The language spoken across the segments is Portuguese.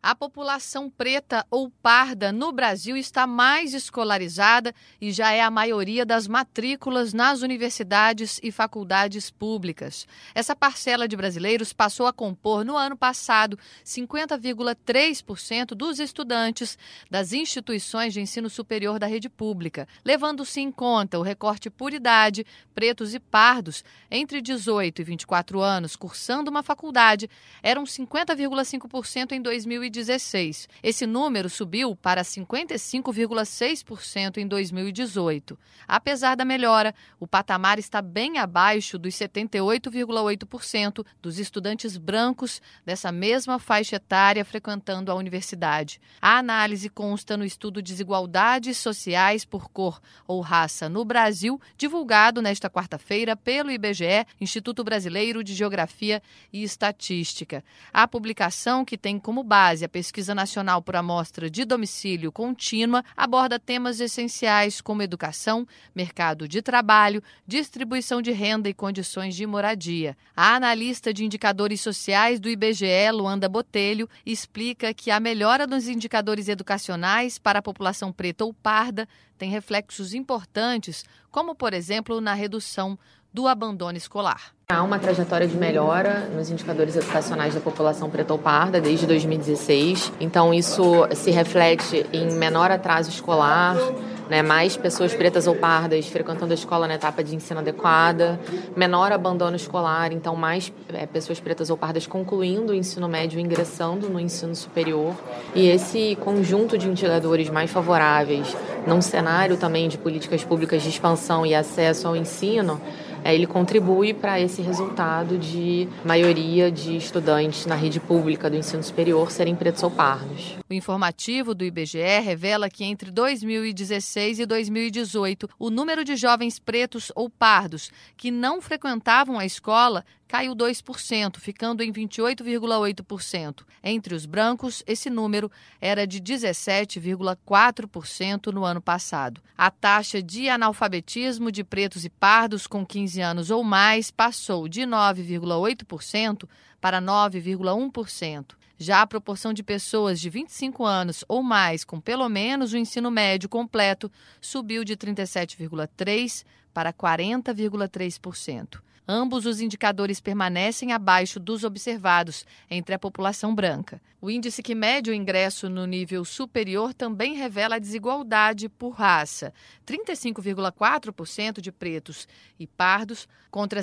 A população preta ou parda no Brasil está mais escolarizada e já é a maioria das matrículas nas universidades e faculdades públicas. Essa parcela de brasileiros passou a compor, no ano passado, 50,3% dos estudantes das instituições de ensino superior da rede pública, levando-se em conta o recorte por idade. Pretos e pardos entre 18 e 24 anos cursando uma faculdade eram 50,5% em 2016. Esse número subiu para 55,6% em 2018. Apesar da melhora, o patamar está bem abaixo dos 78,8% dos estudantes brancos dessa mesma faixa etária frequentando a universidade. A análise consta no estudo Desigualdades Sociais por Cor ou Raça no Brasil, divulgado nesta quarta-feira pelo IBGE, Instituto Brasileiro de Geografia e Estatística. A publicação, que tem como base a Pesquisa Nacional por Amostra de Domicílio Contínua, aborda temas essenciais como educação, mercado de trabalho, distribuição de renda e condições de moradia. A analista de indicadores sociais do IBGE, Luanda Botelho, explica que a melhora nos indicadores educacionais para a população preta ou parda tem reflexos importantes, como, por exemplo, na redução do abandono escolar. Há uma trajetória de melhora nos indicadores educacionais da população preta ou parda desde 2016. Então, isso se reflete em menor atraso escolar, mais pessoas pretas ou pardas frequentando a escola na etapa de ensino adequada, menor abandono escolar, então mais pessoas pretas ou pardas concluindo o ensino médio e ingressando no ensino superior. E esse conjunto de indicadores mais favoráveis, num cenário também de políticas públicas de expansão e acesso ao ensino, ele contribui para esse resultado de maioria de estudantes na rede pública do ensino superior serem pretos ou pardos. O informativo do IBGE revela que entre 2016 e 2018, o número de jovens pretos ou pardos que não frequentavam a escola caiu 2%, ficando em 28,8%. Entre os brancos, esse número era de 17,4% no ano passado. A taxa de analfabetismo de pretos e pardos com 15 anos ou mais passou de 9,8% para 9,1%. Já a proporção de pessoas de 25 anos ou mais com pelo menos o ensino médio completo subiu de 37,3% para 40,3%. Ambos os indicadores permanecem abaixo dos observados entre a população branca. O índice que mede o ingresso no nível superior também revela a desigualdade por raça. 35,4% de pretos e pardos contra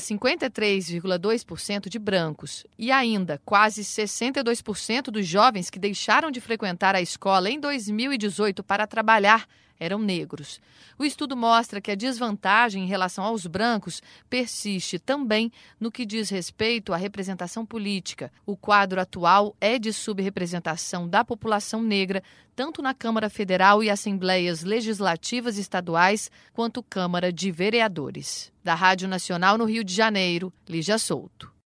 53,2% de brancos. E ainda, quase 62% dos jovens que deixaram de frequentar a escola em 2018 para trabalhar eram negros. O estudo mostra que a desvantagem em relação aos brancos persiste também no que diz respeito à representação política. O quadro atual é de subrepresentação da população negra, tanto na Câmara Federal e Assembleias Legislativas Estaduais, quanto Câmara de Vereadores. Da Rádio Nacional no Rio de Janeiro, Lígia Souto.